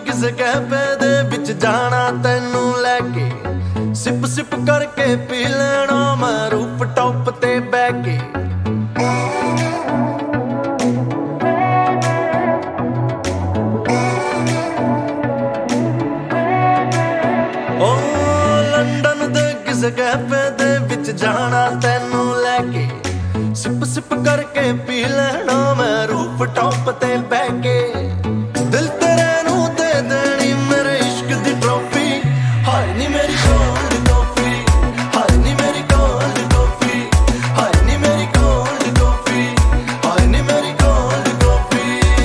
ਕਿਸੇ ਕੈਫੇ ਦੇ ਵਿੱਚ ਜਾਣਾ ਤੈਨੂੰ ਲੈ ਕੇ, ਸਿਪ ਸਿਪ ਕਰਕੇ ਪੀ ਲੈਣਾ ਮੈਂ ਰੂਫ ਟੌਪ ਤੇ ਬਹਿ ਕੇ। ਓ ਲੰਡਨ ਦੇ ਕਿਸੇ ਕੈਫੇ ਦੇ ਵਿੱਚ ਜਾਣਾ ਤੈਨੂੰ ਲੈ ਕੇ, ਸਿਪ ਸਿਪ ਕਰਕੇ ਪੀ ਲੈਣਾ ਮੈਂ ਰੂਫ ਟੌਪ ਤੇ ਬਹਿ ਕੇ। ਦਿਲ ਤੇਰੇ ਨੂੰ ਦੇ ਦੇਣੀ ਮੇਰੇ ਇਸ਼ਕ ਦੀ ਟਰੋਫੀ, ਹਾਏ ਨੀ ਮੇਰੀ ਕੋਲਡ ਕਾਫੀ, ਹਾਏ ਨੀ ਮੇਰੀ ਕੋਲਡ ਕਾਫੀ, ਹਾਏ ਨੀ ਮੇਰੀ ਕੋਲਡ ਕਾਫੀ, ਹਾਏ ਨੀ ਮੇਰੀ ਕੋਲਡ ਕਾਫੀ।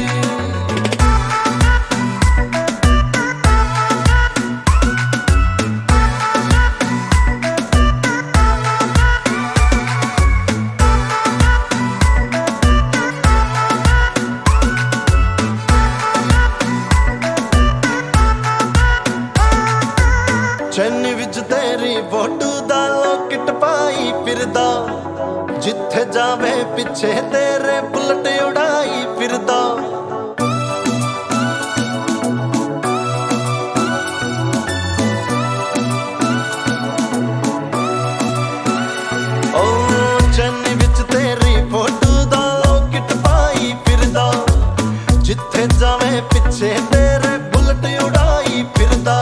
ਚੈਨੀ ਵਿੱਚ ਤੇਰੀ ਫੋਟੋ ਦਾ ਲੋਕਟ ਪਾਈ ਫਿਰਦਾ, ਜਿੱਥੇ ਜਾਵੇ ਪਿੱਛੇ ਤੇਰੇ ਬੁਲਟ ਉਡਾਈ ਫਿਰਦਾ। ਓ ਚੈਨੀ ਵਿੱਚ ਤੇਰੀ ਫੋਟੋ ਦਾ ਲੋਕਟ ਪਾਈ ਫਿਰਦਾ, ਜਿੱਥੇ ਜਾਵੇ ਪਿੱਛੇ ਤੇਰੇ ਬੁਲਟ ਉਡਾਈ ਫਿਰਦਾ।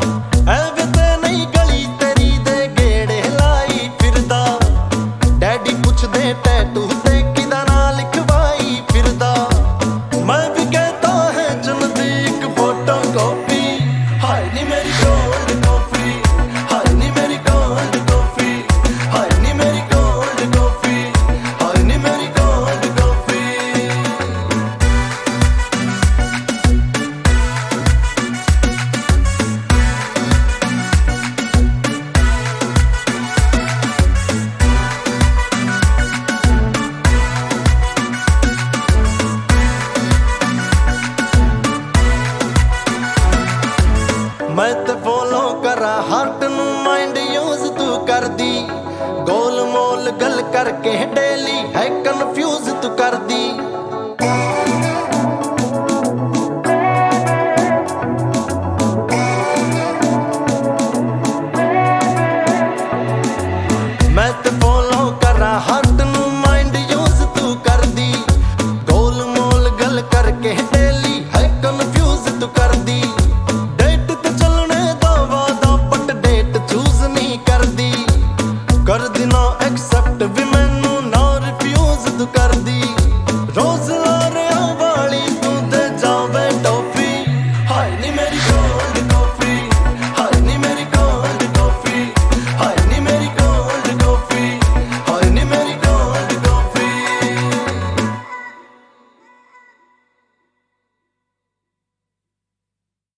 ਪੁੱਛਦੇ ਟੈਟੂ ਤੇ ਕਿਦਾ ਨਾਂ ਲਿਖਵਾਈ ਫਿਰਦਾ, ਮੈਂ ਵੀ ਕਹਿੰਦਾ ਹੈ ਜਲਦੀ ਇੱਕ ਫੋਟੋ ਕਾਪੀ, ਹਾਏ ਨੀ ਮੇਰੀ ਕੋਲਡ ਕਾਫੀ, ਹਾਏ ਨੀ ਮੇਰੀ ਕੋਲਡ ਕਾਫੀ, ਹਾਏ ਨੀ ਮੇਰੀ ਕੋਲਡ ਕਾਫੀ, ਹਾਏ ਨੀ ਮੇਰੀ ਕੋਲਡ ਕਾਫੀ। ਮੈਂ ਤੇ ਫੋਲੋ ਕਰਾਂ ਹਾਰਟ ਨੂੰ ਮਾਈਂਡ ਯੂਜ਼ ਤੂੰ ਕਰਦੀ, ਗੋਲ ਮੋਲ ਗੱਲ ਕਰਕੇ ਡੇਲੀ ਹੈ ਕਨਫਿਊਜ਼ ਤੂੰ ਕਰਦੀ। ਮੈਂ ਤੇ ਫੋਲੋ ਕਰਾਂ ਹਾਰਟ ਨੂੰ ਮਾਈਂਡ ਯੂਜ਼ ਤੂੰ ਕਰਦੀ, ਗੋਲ ਮੋਲ ਗੱਲ ਕਰਕੇ ਡੇਲੀ ਹੈ ਕਨਫਿਊਜ਼ ਤੂੰ ਕਰਦੀ। ਕਰਦੀ ਨਾ ਐਕਸੈਪਟ ਵੀ ਮੈਂ